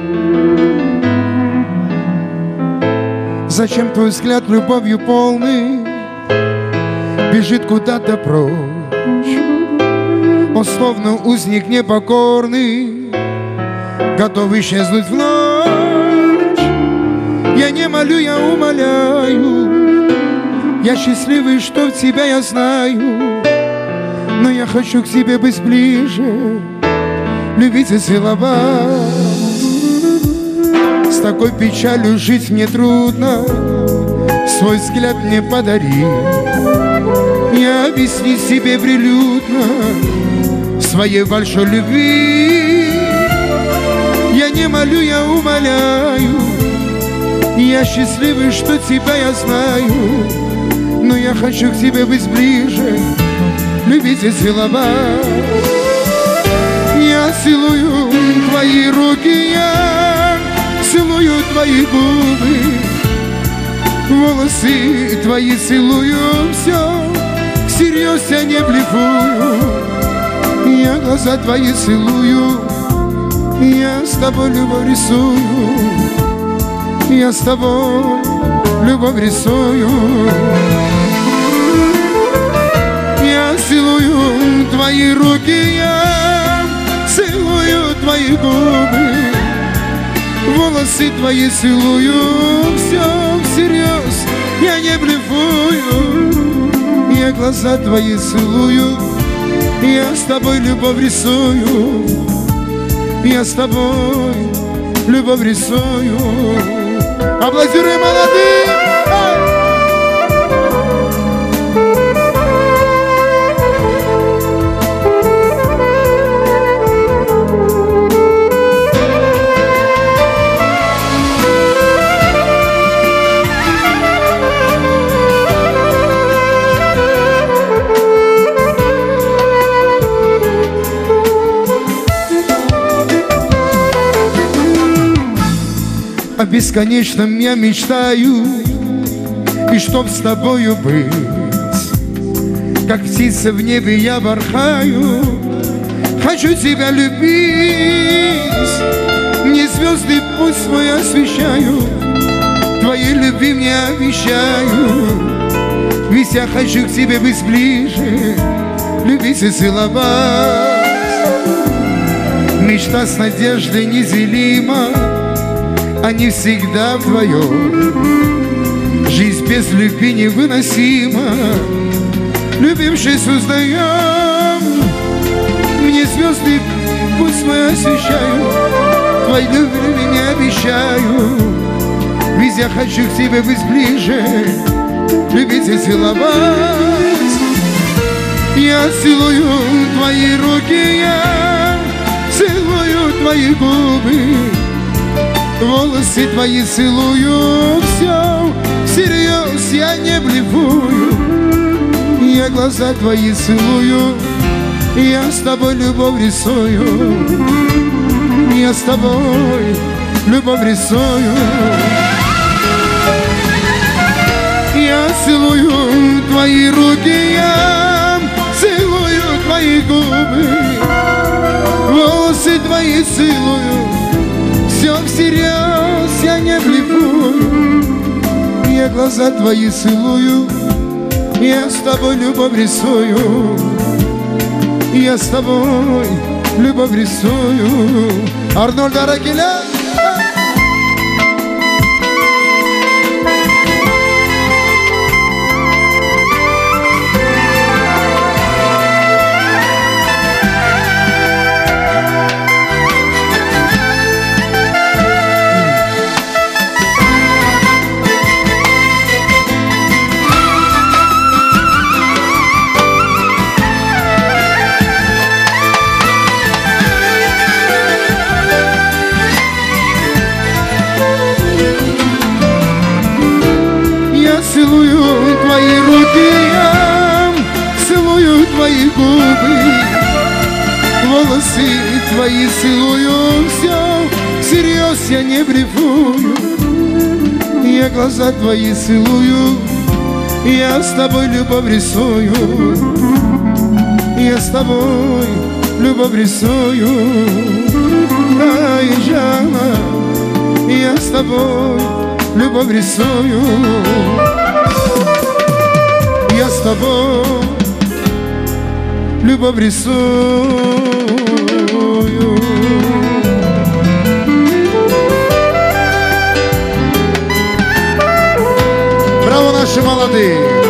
Зачем твой взгляд любовью полный бежит куда-то прочь? Он словно узник непокорный, готов исчезнуть в ночь. Я не молю, я умоляю, я счастливый, что в тебя я знаю. Но я хочу к тебе быть ближе, любить и целовать. С такой печалью жить мне трудно, свой взгляд мне подари. Не объясни себе прилюдно своей большой любви. Я не молю, я умоляю, я счастливый, что тебя я знаю. Но я хочу к тебе быть ближе, любить и целовать. Я целую твои руки, я целую твои губы, волосы твои целую, все всерьез, я не блефую. Я глаза твои целую, я с тобой любовь рисую, я с тобой любовь рисую. Я целую твои руки, я целую твои губы, волосы твои целую, все всерьез, я не блефую. Я глаза твои целую, я с тобой любовь рисую, я с тобой любовь рисую. Аплодируем молодым! О бесконечном я мечтаю, и чтоб с тобою быть, как птица в небе я порхаю. Хочу тебя любить, мне звезды путь свой освещают, твоей любви мне обещаю. Ведь я хочу к тебе быть ближе, любить и целовать. Мечта с надеждой неделима, они всегда вдвоем. Жизнь без любви невыносима, любимшись узнаем. Мне звезды путь свой освещают, твоей любви не обещаю. Ведь я хочу к тебе быть ближе, любить и целовать. Я целую твои руки, я целую твои губы, волосы твои целую, все всерьез, я не блефую. Я глаза твои целую, я с тобой любовь рисую, я с тобой любовь рисую. Я целую твои руки, я целую твои губы, волосы твои целую, все всерьез, я не блефую. Я глаза твои целую, я с тобой любовь рисую, я с тобой любовь рисую. Арнольд Аракелян. Целую твои руки, я целую твои губы, волосы твои целую, все всерьез, я не блефую. Я глаза твои целую, я с тобой любовь рисую, я с тобой любовь рисую. Ай, Жана. тобой любовь рисую. Я с тобой любовь рисую. Браво, наши молодые!